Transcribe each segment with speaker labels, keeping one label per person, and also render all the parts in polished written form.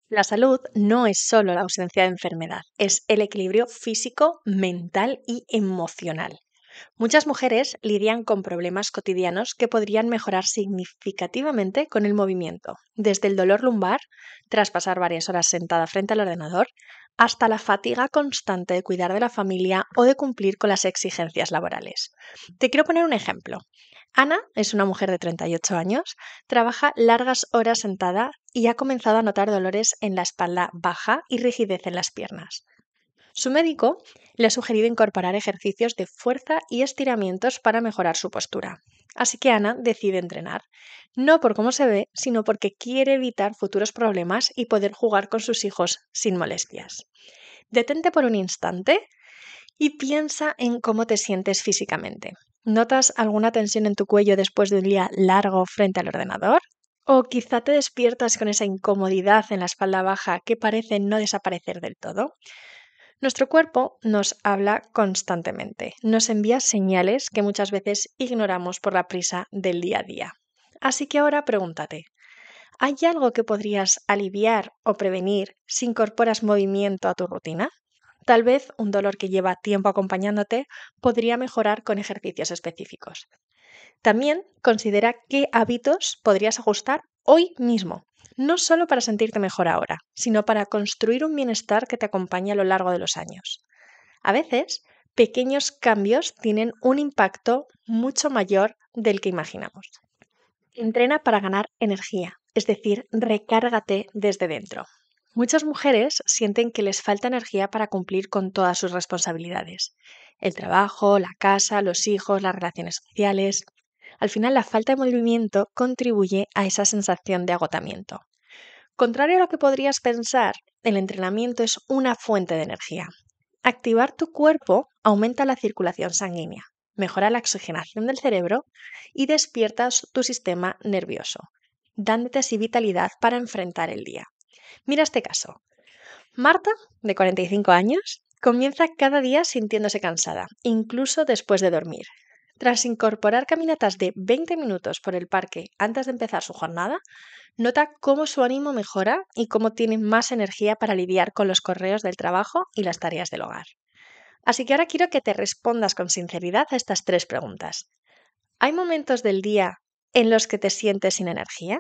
Speaker 1: La salud no es solo la ausencia de enfermedad, es el equilibrio físico, mental y emocional. Muchas mujeres lidian con problemas cotidianos que podrían mejorar significativamente con el movimiento, desde el dolor lumbar, tras pasar varias horas sentada frente al ordenador, hasta la fatiga constante de cuidar de la familia o de cumplir con las exigencias laborales. Te quiero poner un ejemplo. Ana es una mujer de 38 años, trabaja largas horas sentada y ha comenzado a notar dolores en la espalda baja y rigidez en las piernas. Su médico le ha sugerido incorporar ejercicios de fuerza y estiramientos para mejorar su postura. Así que Ana decide entrenar, no por cómo se ve, sino porque quiere evitar futuros problemas y poder jugar con sus hijos sin molestias. Detente por un instante y piensa en cómo te sientes físicamente. ¿Notas alguna tensión en tu cuello después de un día largo frente al ordenador? ¿O quizá te despiertas con esa incomodidad en la espalda baja que parece no desaparecer del todo? Nuestro cuerpo nos habla constantemente, nos envía señales que muchas veces ignoramos por la prisa del día a día. Así que ahora pregúntate, ¿hay algo que podrías aliviar o prevenir si incorporas movimiento a tu rutina? Tal vez un dolor que lleva tiempo acompañándote podría mejorar con ejercicios específicos. También considera qué hábitos podrías ajustar hoy mismo, no solo para sentirte mejor ahora, sino para construir un bienestar que te acompañe a lo largo de los años. A veces, pequeños cambios tienen un impacto mucho mayor del que imaginamos. Entrena para ganar energía, es decir, recárgate desde dentro. Muchas mujeres sienten que les falta energía para cumplir con todas sus responsabilidades. El trabajo, la casa, los hijos, las relaciones sociales. Al final, la falta de movimiento contribuye a esa sensación de agotamiento. Contrario a lo que podrías pensar, el entrenamiento es una fuente de energía. Activar tu cuerpo aumenta la circulación sanguínea, mejora la oxigenación del cerebro y despierta tu sistema nervioso, dándote así vitalidad para enfrentar el día. Mira este caso. Marta, de 45 años, comienza cada día sintiéndose cansada, incluso después de dormir. Tras incorporar caminatas de 20 minutos por el parque antes de empezar su jornada, nota cómo su ánimo mejora y cómo tiene más energía para lidiar con los correos del trabajo y las tareas del hogar. Así que ahora quiero que te respondas con sinceridad a estas tres preguntas. ¿Hay momentos del día en los que te sientes sin energía?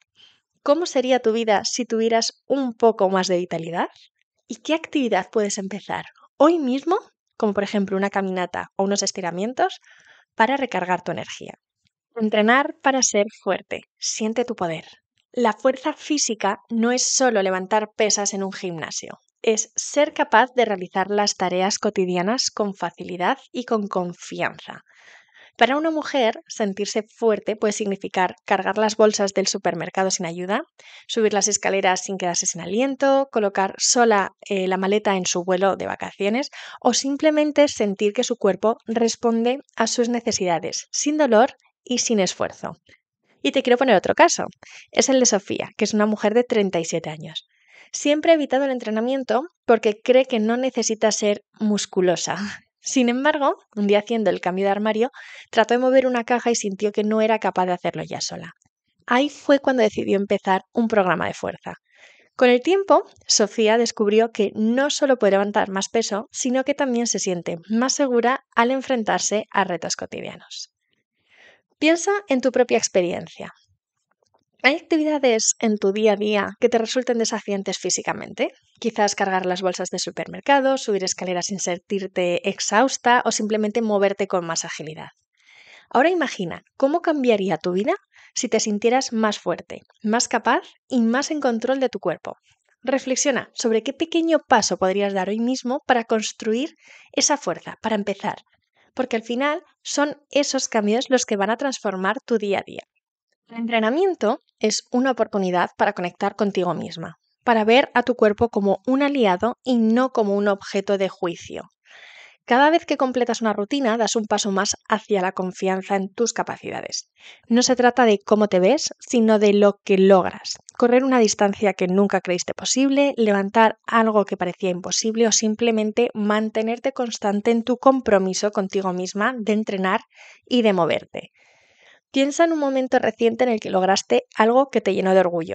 Speaker 1: ¿Cómo sería tu vida si tuvieras un poco más de vitalidad? ¿Y qué actividad puedes empezar hoy mismo, como por ejemplo una caminata o unos estiramientos, para recargar tu energía? Entrenar para ser fuerte. Siente tu poder. La fuerza física no es solo levantar pesas en un gimnasio, es ser capaz de realizar las tareas cotidianas con facilidad y con confianza. Para una mujer, sentirse fuerte puede significar cargar las bolsas del supermercado sin ayuda, subir las escaleras sin quedarse sin aliento, colocar sola la maleta en su vuelo de vacaciones o simplemente sentir que su cuerpo responde a sus necesidades sin dolor y sin esfuerzo. Y te quiero poner otro caso. Es el de Sofía, que es una mujer de 37 años. Siempre ha evitado el entrenamiento porque cree que no necesita ser musculosa. Sin embargo, un día haciendo el cambio de armario, trató de mover una caja y sintió que no era capaz de hacerlo ya sola. Ahí fue cuando decidió empezar un programa de fuerza. Con el tiempo, Sofía descubrió que no solo puede levantar más peso, sino que también se siente más segura al enfrentarse a retos cotidianos. Piensa en tu propia experiencia. ¿Hay actividades en tu día a día que te resulten desafiantes físicamente? Quizás cargar las bolsas de supermercado, subir escaleras sin sentirte exhausta o simplemente moverte con más agilidad. Ahora imagina cómo cambiaría tu vida si te sintieras más fuerte, más capaz y más en control de tu cuerpo. Reflexiona sobre qué pequeño paso podrías dar hoy mismo para construir esa fuerza, para empezar, porque al final son esos cambios los que van a transformar tu día a día. El entrenamiento es una oportunidad para conectar contigo misma, para ver a tu cuerpo como un aliado y no como un objeto de juicio. Cada vez que completas una rutina, das un paso más hacia la confianza en tus capacidades. No se trata de cómo te ves, sino de lo que logras. Correr una distancia que nunca creíste posible, levantar algo que parecía imposible o simplemente mantenerte constante en tu compromiso contigo misma de entrenar y de moverte. Piensa en un momento reciente en el que lograste algo que te llenó de orgullo.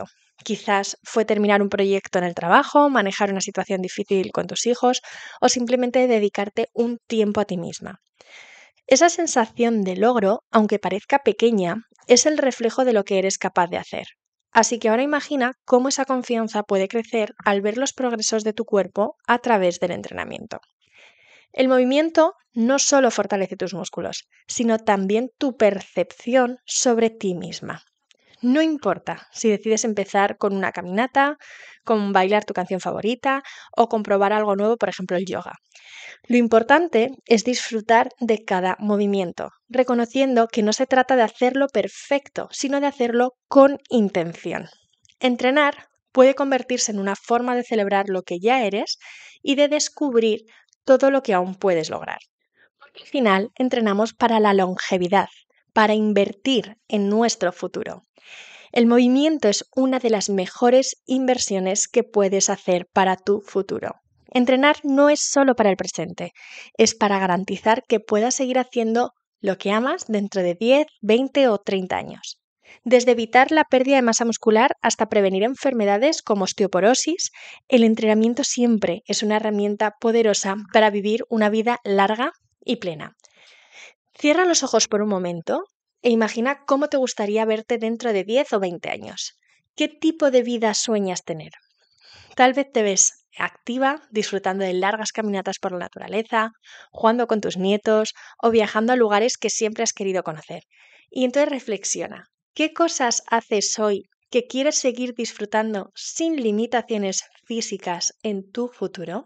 Speaker 1: Quizás fue terminar un proyecto en el trabajo, manejar una situación difícil con tus hijos o simplemente dedicarte un tiempo a ti misma. Esa sensación de logro, aunque parezca pequeña, es el reflejo de lo que eres capaz de hacer. Así que ahora imagina cómo esa confianza puede crecer al ver los progresos de tu cuerpo a través del entrenamiento. El movimiento no solo fortalece tus músculos, sino también tu percepción sobre ti misma. No importa si decides empezar con una caminata, con bailar tu canción favorita o comprobar algo nuevo, por ejemplo el yoga. Lo importante es disfrutar de cada movimiento, reconociendo que no se trata de hacerlo perfecto, sino de hacerlo con intención. Entrenar puede convertirse en una forma de celebrar lo que ya eres y de descubrir todo lo que aún puedes lograr. Al final, entrenamos para la longevidad, para invertir en nuestro futuro. El movimiento es una de las mejores inversiones que puedes hacer para tu futuro. Entrenar no es solo para el presente, es para garantizar que puedas seguir haciendo lo que amas dentro de 10, 20 o 30 años. Desde evitar la pérdida de masa muscular hasta prevenir enfermedades como osteoporosis, el entrenamiento siempre es una herramienta poderosa para vivir una vida larga y plena. Cierra los ojos por un momento e imagina cómo te gustaría verte dentro de 10 o 20 años. ¿Qué tipo de vida sueñas tener? Tal vez te ves activa, disfrutando de largas caminatas por la naturaleza, jugando con tus nietos o viajando a lugares que siempre has querido conocer. Y entonces reflexiona, ¿qué cosas haces hoy que quieres seguir disfrutando sin limitaciones físicas en tu futuro?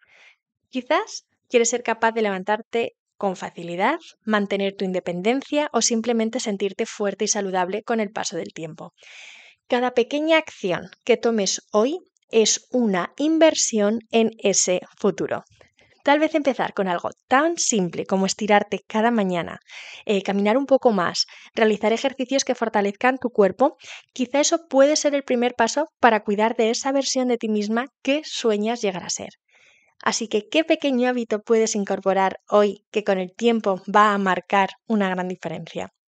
Speaker 1: Quizás quieres ser capaz de levantarte con facilidad, mantener tu independencia o simplemente sentirte fuerte y saludable con el paso del tiempo. Cada pequeña acción que tomes hoy es una inversión en ese futuro. Tal vez empezar con algo tan simple como estirarte cada mañana, caminar un poco más, realizar ejercicios que fortalezcan tu cuerpo, quizá eso puede ser el primer paso para cuidar de esa versión de ti misma que sueñas llegar a ser. Así que, ¿qué pequeño hábito puedes incorporar hoy que con el tiempo va a marcar una gran diferencia?